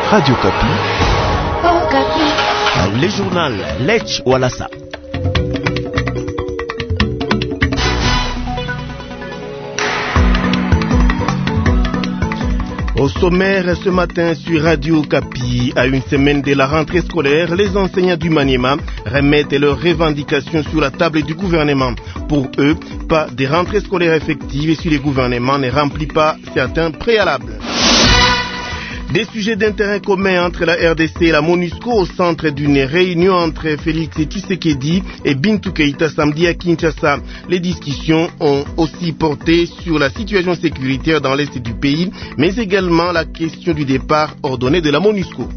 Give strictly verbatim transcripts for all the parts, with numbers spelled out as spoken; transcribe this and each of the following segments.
Radio Kapi. Oh, Kapi. Le journal Lech Walasa. Au sommaire ce matin sur Radio Kapi, à une semaine de la rentrée scolaire, les enseignants du Maniema remettent leurs revendications sur la table du gouvernement. Pour eux, pas de rentrée scolaire effective si le gouvernement ne remplit pas certains préalables. Des sujets d'intérêt commun entre la R D C et la MONUSCO au centre d'une réunion entre Félix Tshisekedi et Bintou Keïta samedi à Kinshasa. Les discussions ont aussi porté sur la situation sécuritaire dans l'est du pays, mais également la question du départ ordonné de la MONUSCO.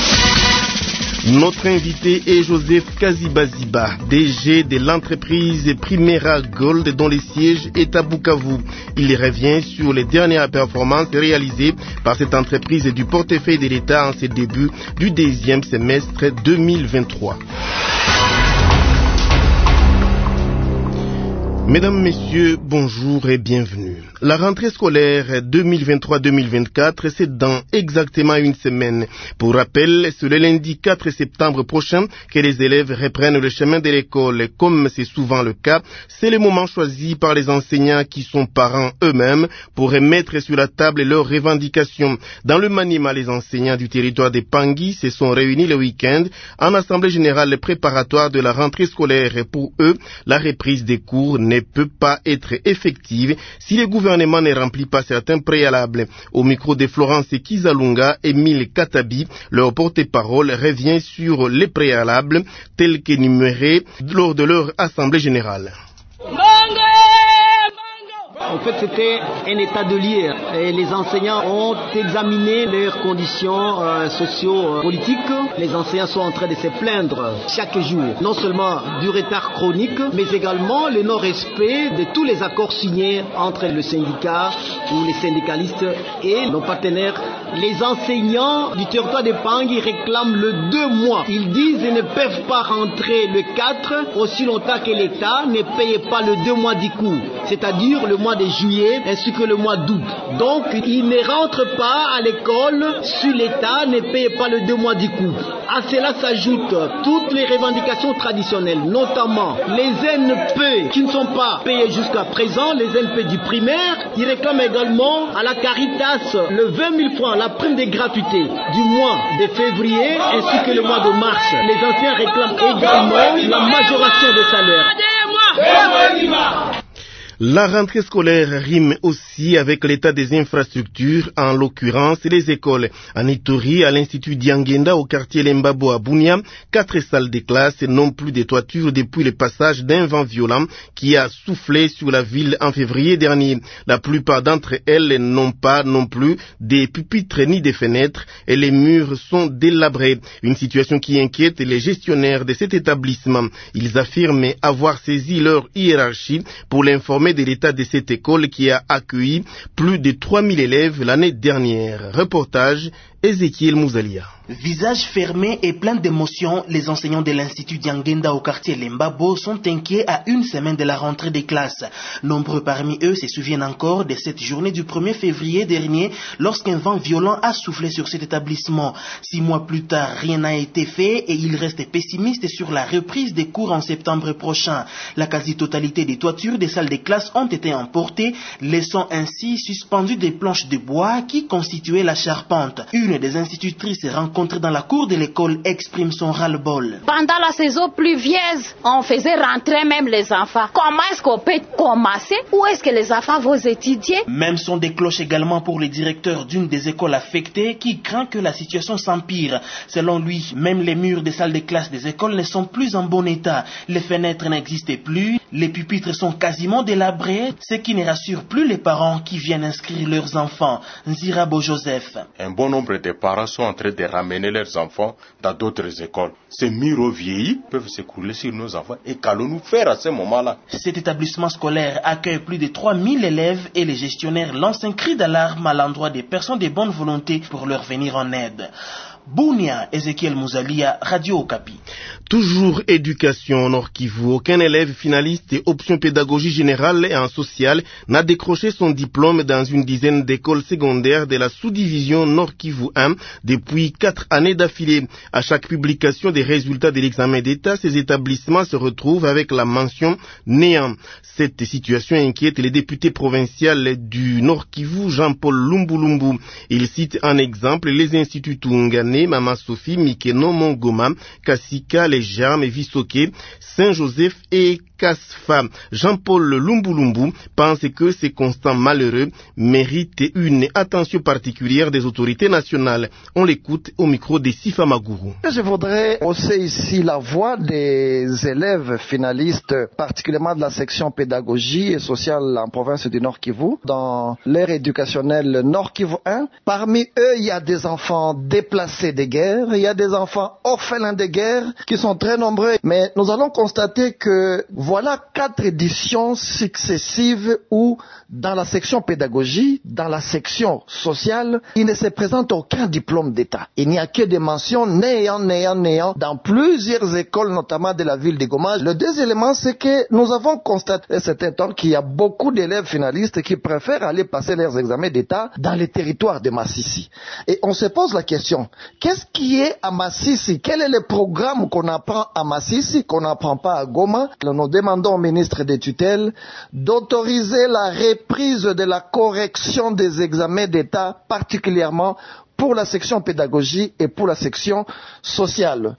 Notre invité est Joseph Kazibaziba, D G de l'entreprise Primera Gold dont le siège est à Bukavu. Il revient sur les dernières performances réalisées par cette entreprise du portefeuille de l'État en ses débuts du deuxième semestre deux mille vingt-trois. Mesdames, Messieurs, bonjour et bienvenue. La rentrée scolaire deux mille vingt-trois deux mille vingt-quatre, c'est dans exactement une semaine. Pour rappel, c'est le lundi quatre septembre prochain que les élèves reprennent le chemin de l'école. Comme c'est souvent le cas, c'est le moment choisi par les enseignants qui sont parents eux-mêmes pour remettre sur la table leurs revendications. Dans le Maniema, les enseignants du territoire de Pangui se sont réunis le week-end en assemblée générale préparatoire de la rentrée scolaire. Pour eux, la reprise des cours n'est ne peut pas être effective si le gouvernement ne remplit pas certains préalables. Au micro de Florence Kizalunga, Émile Katabi, leur porte-parole, revient sur les préalables tels qu'énumérés lors de leur assemblée générale. En fait, c'était un état de lieu et les enseignants ont examiné leurs conditions euh, socio-politiques. Les enseignants sont en train de se plaindre chaque jour, non seulement du retard chronique, mais également le non-respect de tous les accords signés entre le syndicat ou les syndicalistes et nos partenaires. Les enseignants du territoire de Pangui réclament le deux mois. Ils disent qu'ils ne peuvent pas rentrer le quatre aussi longtemps que l'État ne paye pas le deux mois du cours, c'est-à-dire le mois de juillet ainsi que le mois d'août. Donc, ils ne rentrent pas à l'école si l'État ne paye pas le deux mois du cours. À cela s'ajoutent toutes les revendications traditionnelles, notamment les N P qui ne sont pas payés jusqu'à présent, les N P du primaire. Ils réclament également à la Caritas le vingt mille francs, la prime de gratuité du mois de février ainsi que le mois de mars. Les anciens réclament également la majoration des salaires. La rentrée scolaire rime aussi avec l'état des infrastructures, en l'occurrence les écoles. En Ituri, à l'Institut Diangenda, au quartier Lembabo à Bunia, quatre salles de classe n'ont plus de toiture depuis le passage d'un vent violent qui a soufflé sur la ville en février dernier. La plupart d'entre elles n'ont pas non plus des pupitres ni des fenêtres et les murs sont délabrés. Une situation qui inquiète les gestionnaires de cet établissement. Ils affirment avoir saisi leur hiérarchie pour l'informer de l'état de cette école qui a accueilli plus de trois mille élèves l'année dernière. Reportage Ezekiel Mouzalia. Visage fermé et plein d'émotions, les enseignants de l'Institut Diangenda au quartier Lembabo sont inquiets à une semaine de la rentrée des classes. Nombreux parmi eux se souviennent encore de cette journée du premier février dernier lorsqu'un vent violent a soufflé sur cet établissement. Six mois plus tard, rien n'a été fait et ils restent pessimistes sur la reprise des cours en septembre prochain. La quasi-totalité des toitures des salles de classe ont été emportées, laissant ainsi suspendues des planches de bois qui constituaient la charpente. Une des institutrices rencontrée dans la cour de l'école exprime son ras-le-bol. Pendant la saison pluvieuse, on faisait rentrer même les enfants. Comment est-ce qu'on peut commencer? Où est-ce que les enfants vont étudier? Même son des cloches également pour le directeur d'une des écoles affectées qui craint que la situation s'empire. Selon lui, même les murs des salles de classe des écoles ne sont plus en bon état. Les fenêtres n'existent plus, les pupitres sont quasiment délabrés, ce qui ne rassure plus les parents qui viennent inscrire leurs enfants. Nzirabo Joseph. Un bon nombre de parents sont en train de ramener leurs enfants dans d'autres écoles. Ces murs vieillis peuvent s'écrouler sur nos enfants. Et qu'allons-nous faire à ce moment-là? Cet établissement scolaire accueille plus de trois mille élèves et les gestionnaires lancent un cri d'alarme à l'endroit des personnes de bonne volonté pour leur venir en aide. Bunia, Ezekiel Mouzalia, Radio Okapi. Toujours éducation au Nord Kivu. Aucun élève finaliste et option pédagogie générale et en social n'a décroché son diplôme dans une dizaine d'écoles secondaires de la sous-division Nord Kivu un depuis quatre années d'affilée. À chaque publication des résultats de l'examen d'État, ces établissements se retrouvent avec la mention néant. Cette situation inquiète les députés provinciaux du Nord Kivu, Jean-Paul Lumbulumbu. Il cite en exemple les instituts Tungane, Mama Sophie, Mikeno, Mongoma, Kassika, Les Germes, Visoke, Saint-Joseph et Kasfa. Jean-Paul Lumbulumbu pense que ces constats malheureux méritent une attention particulière des autorités nationales. On l'écoute au micro de Sifa Maguru. Je voudrais hausser ici la voix des élèves finalistes, particulièrement de la section pédagogie et sociale en province du Nord Kivu, dans l'ère éducationnelle Nord Kivu un. Parmi eux, il y a des enfants déplacés de guerre, il y a des enfants orphelins de guerre qui sont très nombreux. Mais nous allons constater que voilà quatre éditions successives où, dans la section pédagogie, dans la section sociale, il ne se présente aucun diplôme d'État. Il n'y a que des mentions néant, néant, néant dans plusieurs écoles, notamment de la ville de Goma. Le deuxième élément, c'est que nous avons constaté certain temps qu'il y a beaucoup d'élèves finalistes qui préfèrent aller passer leurs examens d'État dans les territoires de Massissi. Et on se pose la question, qu'est-ce qui est à Massissi? Quel est le programme qu'on apprend à Massissi, qu'on n'apprend pas à Goma? Nous demandons au ministre des tutelles d'autoriser la reprise de la correction des examens d'État, particulièrement pour la section pédagogie et pour la section sociale.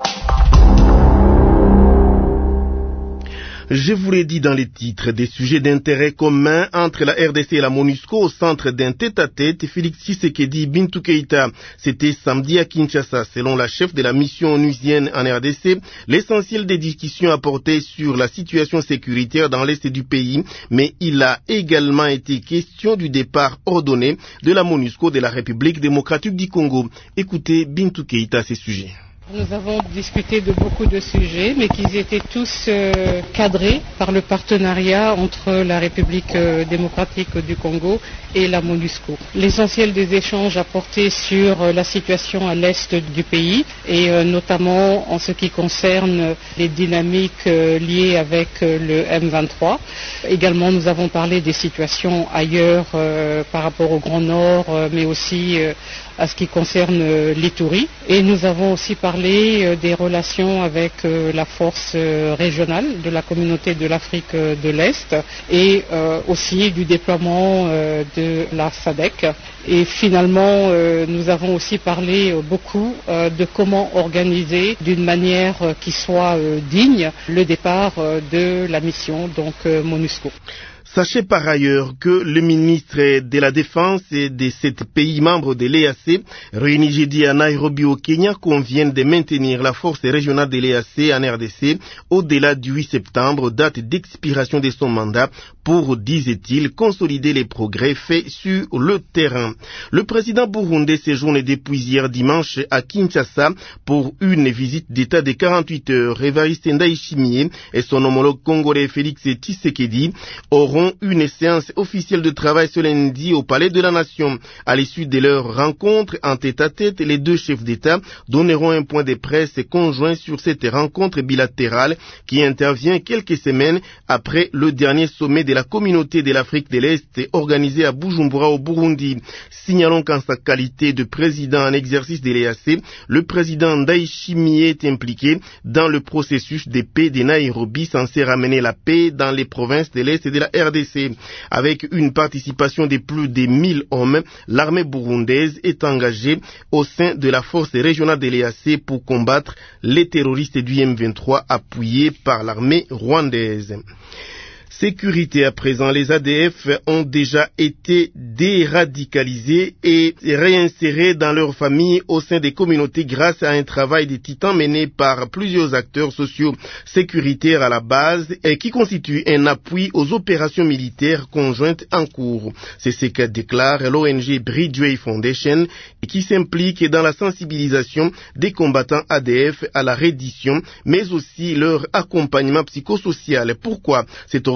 Je vous l'ai dit dans les titres, des sujets d'intérêt commun entre la R D C et la MONUSCO au centre d'un tête-à-tête, Félix Tshisekedi Bintou Keïta. C'était samedi à Kinshasa. Selon la chef de la mission onusienne en R D C, l'essentiel des discussions a porté sur la situation sécuritaire dans l'est du pays, mais il a également été question du départ ordonné de la MONUSCO de la République démocratique du Congo. Écoutez Bintou Keïta à ces sujets. Nous avons discuté de beaucoup de sujets, mais qu'ils étaient tous euh, cadrés par le partenariat entre la République euh, démocratique du Congo et la MONUSCO. L'essentiel des échanges a porté sur euh, la situation à l'est du pays et euh, notamment en ce qui concerne les dynamiques euh, liées avec euh, le M vingt-trois. Également, nous avons parlé des situations ailleurs euh, par rapport au Grand Nord, euh, mais aussi euh, à ce qui concerne euh, l'Ituri. Et nous avons aussi parlé euh, des relations avec euh, la force euh, régionale de la communauté de l'Afrique euh, de l'Est et euh, aussi du déploiement euh, de la S A D C. Et finalement, euh, nous avons aussi parlé euh, beaucoup euh, de comment organiser d'une manière euh, qui soit euh, digne le départ euh, de la mission, donc euh, MONUSCO. Sachez par ailleurs que le ministre de la Défense et de sept pays membres de l'E A C, réunis jeudi à Nairobi au Kenya, conviennent de maintenir la force régionale de l'E A C en R D C au-delà du huit septembre, date d'expiration de son mandat, pour, disait-il, consolider les progrès faits sur le terrain. Le président burundais séjourne depuis hier dimanche à Kinshasa pour une visite d'état de quarante-huit heures. Évariste Ndayishimiye et son homologue congolais Félix Tshisekedi auront une séance officielle de travail ce lundi au Palais de la Nation. À l'issue de leur rencontre en tête-à-tête, les deux chefs d'État donneront un point de presse conjoint sur cette rencontre bilatérale qui intervient quelques semaines après le dernier sommet de la communauté de l'Afrique de l'Est organisé à Bujumbura au Burundi. Signalons qu'en sa qualité de président en exercice de l'E A C, le président Ndayishimiye est impliqué dans le processus de paix de Nairobi censé ramener la paix dans les provinces de l'Est et de la R D C. Avec une participation de plus de mille hommes, l'armée burundaise est engagée au sein de la force régionale de l'E A C pour combattre les terroristes du M vingt-trois appuyés par l'armée rwandaise. Sécurité à présent, les A D F ont déjà été déradicalisés et réinsérés dans leurs familles au sein des communautés grâce à un travail de titan mené par plusieurs acteurs sociaux sécuritaires à la base et qui constitue un appui aux opérations militaires conjointes en cours. C'est ce que déclare l'O N G Bridgeway Foundation et qui s'implique dans la sensibilisation des combattants A D F à la reddition mais aussi leur accompagnement psychosocial. Pourquoi cette organisation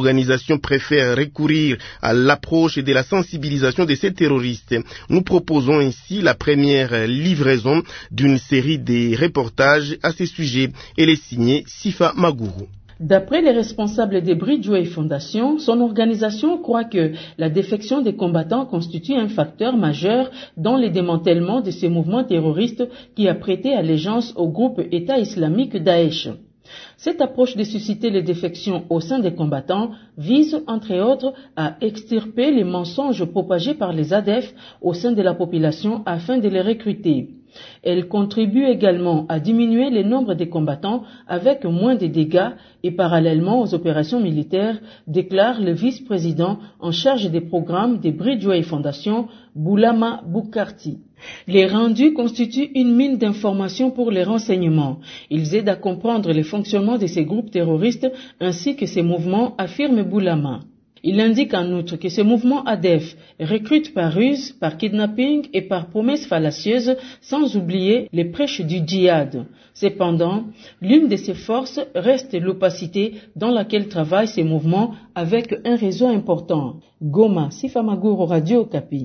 organisations préfèrent recourir à l'approche de la sensibilisation de ces terroristes. Nous proposons ainsi la première livraison d'une série de reportages à ce sujet. Elle est signée Sifa Magourou. D'après les responsables des Bridgeway Foundation, son organisation croit que la défection des combattants constitue un facteur majeur dans le démantèlement de ces mouvements terroristes qui a prêté allégeance au groupe État islamique Daesh. Cette approche de susciter les défections au sein des combattants vise, entre autres, à extirper les mensonges propagés par les A D F au sein de la population afin de les recruter. Elle contribue également à diminuer le nombre de combattants avec moins de dégâts et parallèlement aux opérations militaires, déclare le vice-président en charge des programmes des Bridgeway Foundation, Boulama Boukarti. Les rendus constituent une mine d'informations pour les renseignements. Ils aident à comprendre le fonctionnement de ces groupes terroristes ainsi que ces mouvements, affirme Boulama. Il indique en outre que ce mouvement A D F recrute par ruse, par kidnapping et par promesses fallacieuses, sans oublier les prêches du djihad. Cependant, l'une de ces forces reste l'opacité dans laquelle travaillent ces mouvements avec un réseau important. Goma, Sifa Magourou, Radio Okapi.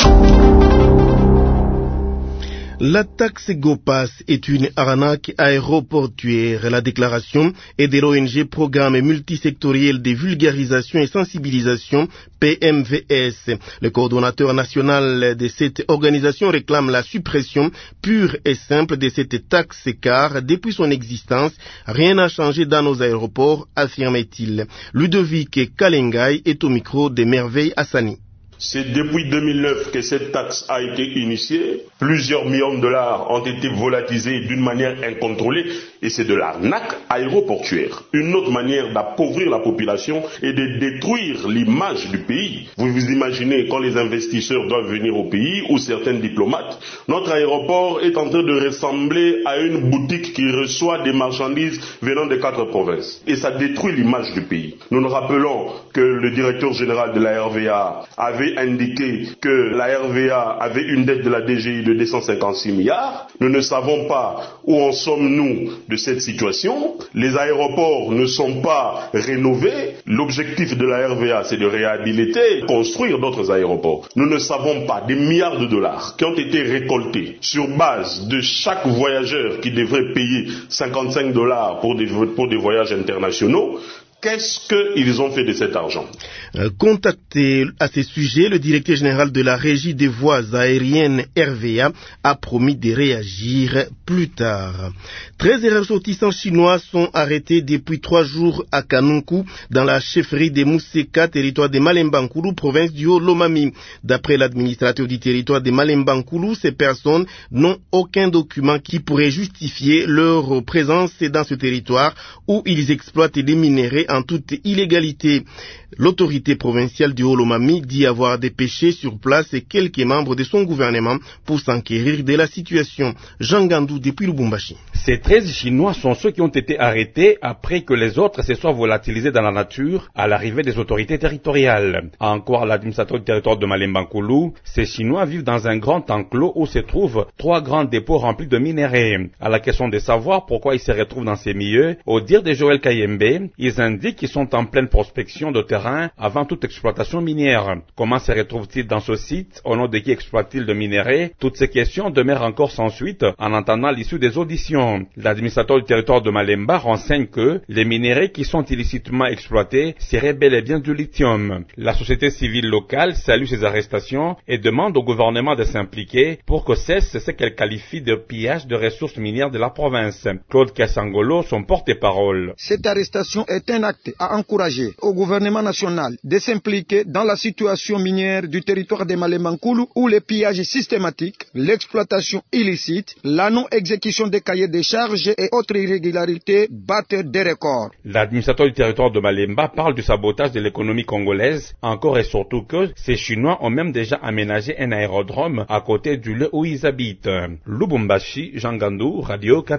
La taxe GOPAS est une arnaque aéroportuaire. La déclaration est de l'O N G Programme multisectoriel de vulgarisation et sensibilisation P M V S. Le coordonnateur national de cette organisation réclame la suppression pure et simple de cette taxe car depuis son existence, rien n'a changé dans nos aéroports, affirme-t-il. Ludovic Kalengay est au micro de Merveille Hassani. C'est depuis deux mille neuf que cette taxe a été initiée. Plusieurs millions de dollars ont été volatilisés d'une manière incontrôlée et c'est de l'arnaque aéroportuaire. Une autre manière d'appauvrir la population et de détruire l'image du pays. Vous vous imaginez quand les investisseurs doivent venir au pays ou certains diplomates, notre aéroport est en train de ressembler à une boutique qui reçoit des marchandises venant des quatre provinces. Et ça détruit l'image du pays. Nous nous rappelons que le directeur général de la R V A avait indiqué que la R V A avait une dette de la D G I de deux cent cinquante-six milliards. Nous ne savons pas où en sommes-nous de cette situation. Les aéroports ne sont pas rénovés. L'objectif de la R V A, c'est de réhabiliter, construire d'autres aéroports. Nous ne savons pas des milliards de dollars qui ont été récoltés sur base de chaque voyageur qui devrait payer cinquante-cinq dollars pour des, pour des voyages internationaux. Qu'est-ce qu'ils ont fait de cet argent? euh, Contacté à ce sujet, le directeur général de la Régie des voies aériennes R V A a promis de réagir plus tard. treize ressortissants chinois sont arrêtés depuis trois jours à Kanunku, dans la chefferie de Mousseka, territoire de Malemba-Nkulu, province du Haut-Lomami. D'après l'administrateur du territoire de Malemba-Nkulu, ces personnes n'ont aucun document qui pourrait justifier leur présence dans ce territoire où ils exploitent des minéraux en toute illégalité. L'autorité provinciale du Haut-Lomami dit avoir dépêché sur place quelques membres de son gouvernement pour s'enquérir de la situation. Jean Gandou depuis Lubumbashi. Ces treize Chinois sont ceux qui ont été arrêtés après que les autres se soient volatilisés dans la nature à l'arrivée des autorités territoriales. Encore l'administrateur du territoire de Malemba-Nkulu, ces Chinois vivent dans un grand enclos où se trouvent trois grands dépôts remplis de minéraux. À la question de savoir pourquoi ils se retrouvent dans ces milieux, au dire de Joël Kayembe, ils indiquent qu'ils sont en pleine prospection de terrain avant toute exploitation minière. Comment se retrouvent-ils dans ce site? Au nom de qui exploitent-ils de minéraux? Toutes ces questions demeurent encore sans suite en entendant l'issue des auditions. L'administrateur du territoire de Malemba renseigne que les minéraux qui sont illicitement exploités seraient bel et bien du lithium. La société civile locale salue ces arrestations et demande au gouvernement de s'impliquer pour que cesse ce qu'elle qualifie de pillage de ressources minières de la province. Claude Kassangolo, son porte-parole. Cette arrestation est un acte à encourager au gouvernement national de s'impliquer dans la situation minière du territoire de Malemba-Nkulu où les pillages systématiques, l'exploitation illicite, la non-exécution des cahiers des charges et autres irrégularités battent des records. L'administrateur du territoire de Malemba parle du sabotage de l'économie congolaise, encore et surtout que ces Chinois ont même déjà aménagé un aérodrome à côté du lieu où ils habitent. Lubumbashi, Jean Gandou, Radio Okapi.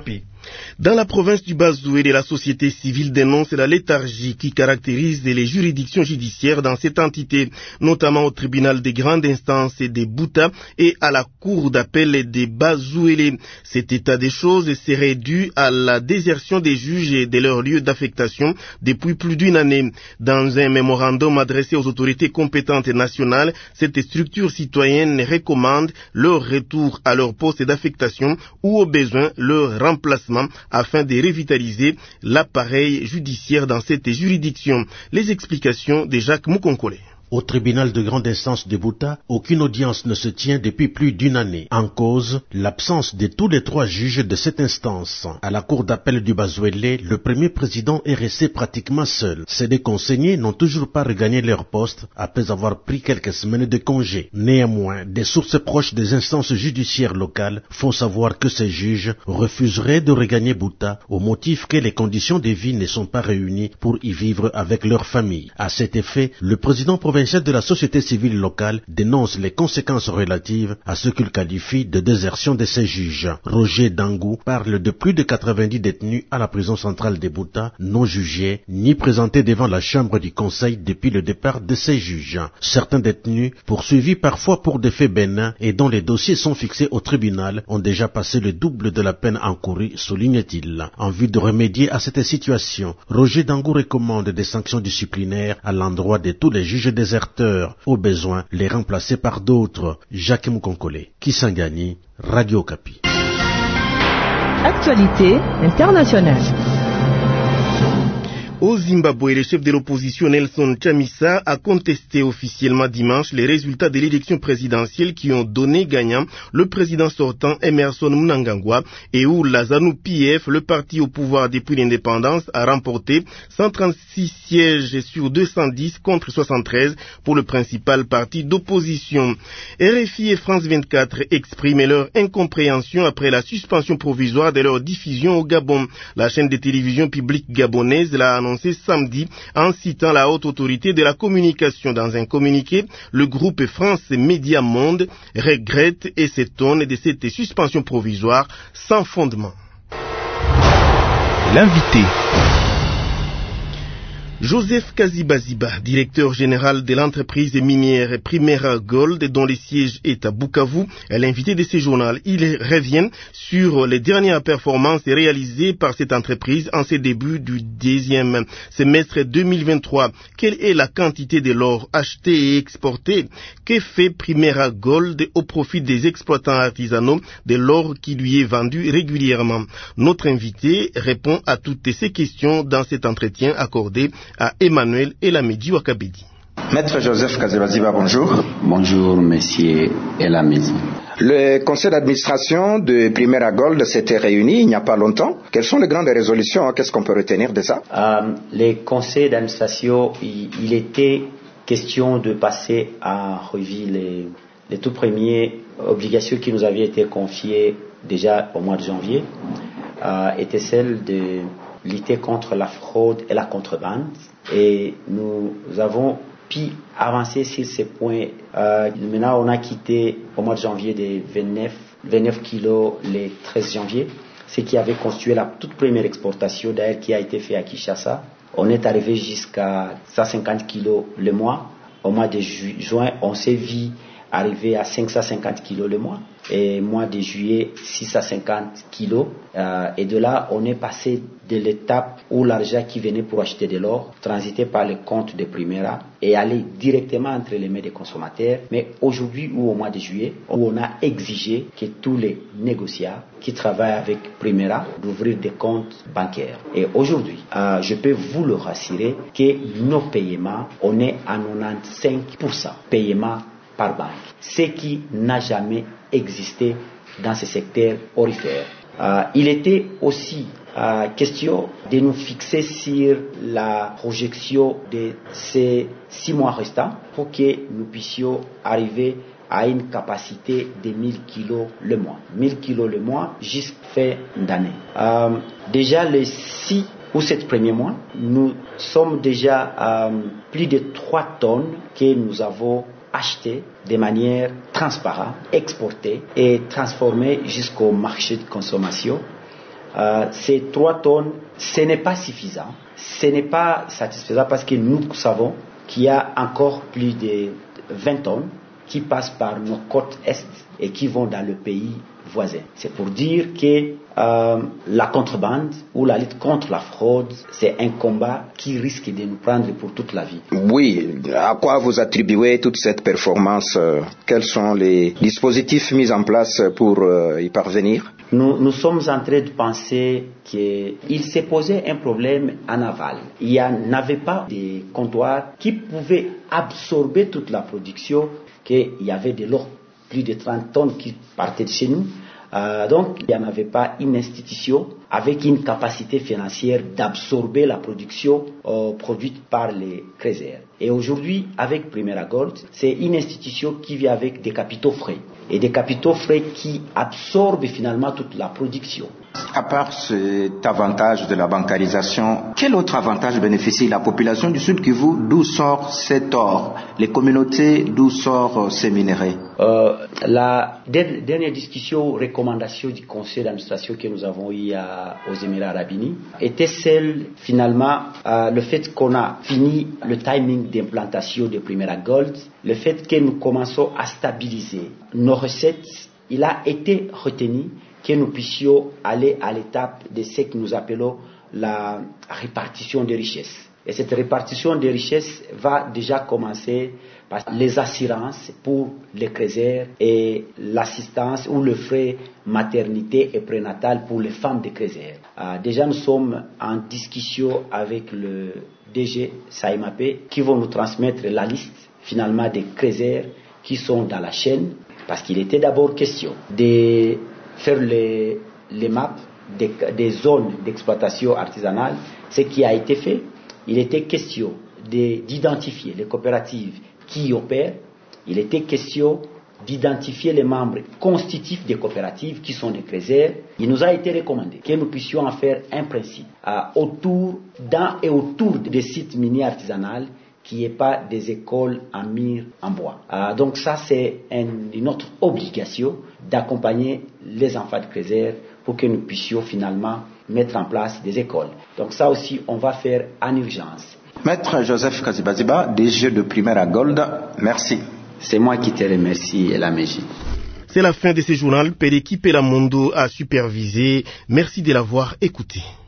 Dans la province du Bazoué, la société civile dénonce la léthargie qui caractérise les juridictions judiciaires dans cette entité, notamment au tribunal des grandes instances des Bouta et à la cour d'appel des Bazouélé. Cet état des choses serait dû à la désertion des juges et de leur lieu d'affectation depuis plus d'une année. Dans un mémorandum adressé aux autorités compétentes nationales, cette structure citoyenne recommande leur retour à leur poste d'affectation ou au besoin leur remplacement afin de revitaliser l'appareil judiciaire dans cette juridiction. Les explications de Jacques Moukonkole. Au tribunal de grande instance de Bouta, aucune audience ne se tient depuis plus d'une année. En cause, l'absence de tous les trois juges de cette instance. À la cour d'appel du Bazouélé, le premier président est resté pratiquement seul. Ces deux conseillers n'ont toujours pas regagné leur poste après avoir pris quelques semaines de congé. Néanmoins, des sources proches des instances judiciaires locales font savoir que ces juges refuseraient de regagner Bouta au motif que les conditions de vie ne sont pas réunies pour y vivre avec leur famille. À cet effet, le président provincial de la société civile locale dénonce les conséquences relatives à ce qu'il qualifie de désertion de ces juges. Roger Dangou parle de plus de quatre-vingt-dix détenus à la prison centrale de Bouta, non jugés ni présentés devant la chambre du conseil depuis le départ de ces juges. Certains détenus, poursuivis parfois pour des faits bénins et dont les dossiers sont fixés au tribunal, ont déjà passé le double de la peine encourue, souligne-t-il. En vue de remédier à cette situation, Roger Dangou recommande des sanctions disciplinaires à l'endroit de tous les juges des au besoin, les remplacer par d'autres. Jacques Moukonkole, Kisangani, Radio Okapi. Actualité internationale. Au Zimbabwe, le chef de l'opposition Nelson Chamisa a contesté officiellement dimanche les résultats de l'élection présidentielle qui ont donné gagnant le président sortant Emerson Mnangagwa et où la ZANU-P F, le parti au pouvoir depuis l'indépendance, a remporté cent trente-six sièges sur deux cent dix contre soixante-treize pour le principal parti d'opposition. R F I et France vingt-quatre expriment leur incompréhension après la suspension provisoire de leur diffusion au Gabon. La chaîne de télévision publique gabonaise l'a annoncé samedi en citant la haute autorité de la communication. Dans un communiqué, le groupe France Média Monde regrette et s'étonne de cette suspension provisoire sans fondement. L'invité. Joseph Kazibaziba, directeur général de l'entreprise minière Primera Gold, dont le siège est à Bukavu, est l'invité de ce journal. Il revient sur les dernières performances réalisées par cette entreprise en ce début du deuxième semestre deux mille vingt-trois. Quelle est la quantité de l'or acheté et exporté? Que fait Primera Gold au profit des exploitants artisanaux de l'or qui lui est vendu régulièrement? Notre invité répond à toutes ces questions dans cet entretien accordé à Emmanuel Elamedi Wakabedi. Maître Joseph Kazibaziba, bonjour. Bonjour, monsieur Elamedi. Le conseil d'administration de Primera Gold s'était réuni il n'y a pas longtemps. Quelles sont les grandes résolutions? Qu'est-ce qu'on peut retenir de ça? euh, Les conseils d'administration, il, il était question de passer en revue les, les tout premières obligations qui nous avaient été confiées déjà au mois de janvier, euh, étaient celles de lutter contre la fraude et la contrebande. Et nous avons pu avancer sur ces points. Euh, maintenant, on a quitté au mois de janvier des vingt-neuf, vingt-neuf kilos le treize janvier, ce qui avait constitué la toute première exportation d'ailleurs qui a été faite à Kinshasa. On est arrivé jusqu'à cent cinquante kilos le mois. Au mois de ju- juin, on s'est vu arriver à cinq cent cinquante kilos le mois. Et mois de juillet, six cent cinquante kilos. Euh, et de là, on est passé de l'étape où l'argent qui venait pour acheter de l'or transitait par les comptes de Primera et allait directement entre les mains des consommateurs. Mais aujourd'hui ou au mois de juillet, où on a exigé que tous les négociants qui travaillent avec Primera d'ouvrir des comptes bancaires. Et aujourd'hui, euh, je peux vous le rassurer que nos paiements, on est à quatre-vingt-quinze pour cent paiements par banque, ce qui n'a jamais existé dans ce secteur orifère. Euh, il était aussi euh, question de nous fixer sur la projection de ces six mois restants pour que nous puissions arriver à une capacité de mille kilos le mois. mille kilos le mois jusqu'à fin d'année. Euh, déjà les six ou sept premiers mois, nous sommes déjà à plus de trois tonnes que nous avons acheté de manière transparente, exporté et transformé jusqu'au marché de consommation Euh, ces trois tonnes, ce n'est pas suffisant. Ce n'est pas satisfaisant parce que nous savons qu'il y a encore plus de vingt tonnes qui passent par nos côtes est et qui vont dans le pays voisin. C'est pour dire que euh, la contrebande ou la lutte contre la fraude, c'est un combat qui risque de nous prendre pour toute la vie. Oui, à quoi vous attribuez toute cette performance? Quels sont les dispositifs mis en place pour euh, y parvenir? Nous, nous sommes en train de penser qu'il s'est posé un problème en aval. Il n'y avait pas de comptoirs qui pouvaient absorber toute la production, qu'il y avait de l'eau, plus de trente tonnes qui partaient de chez nous. Euh, donc, il n'y en avait pas une institution avec une capacité financière d'absorber la production euh, produite par les Crésaires. Et aujourd'hui, avec Primera Gold, c'est une institution qui vit avec des capitaux frais. Et des capitaux frais qui absorbent finalement toute la production. À part cet avantage de la bancarisation, quel autre avantage bénéficie la population du Sud Kivu? D'où sort cet or? Les communautés, d'où sortent ces minéraux? euh, La der- dernière discussion, recommandation du conseil d'administration que nous avons eu à, aux Émirats Arabes Unis était celle, finalement, euh, le fait qu'on a fini le timing d'implantation de Primera Gold, le fait que nous commençons à stabiliser nos recettes, il a été retenu que nous puissions aller à l'étape de ce que nous appelons la répartition des richesses. Et cette répartition des richesses va déjà commencer par les assurances pour les Crésaires et l'assistance ou le frais maternité et prénatal pour les femmes des Crésaires. Euh, déjà, nous sommes en discussion avec le D G Saïmapé qui vont nous transmettre la liste finalement des Crésaires qui sont dans la chaîne, parce qu'il était d'abord question de faire les, les maps des, des zones d'exploitation artisanale, ce qui a été fait. Il était question de, d'identifier les coopératives qui y opèrent. Il était question d'identifier les membres constitutifs des coopératives qui sont des Crésaires. Il nous a été recommandé que nous puissions en faire un principe euh, autour, dans et autour des sites miniers artisanaux, qu'il n'y ait pas des écoles en mire en bois. Euh, donc ça, c'est un, une autre obligation d'accompagner les enfants de Crésaires pour que nous puissions finalement mettre en place des écoles. Donc ça aussi, on va faire en urgence. Maître Joseph Kazibaziba, D G de Primera Gold, merci. C'est moi qui te remercie, la Mégie. C'est la fin de ce journal. Péréki Pelamondo a supervisé. Merci de l'avoir écouté.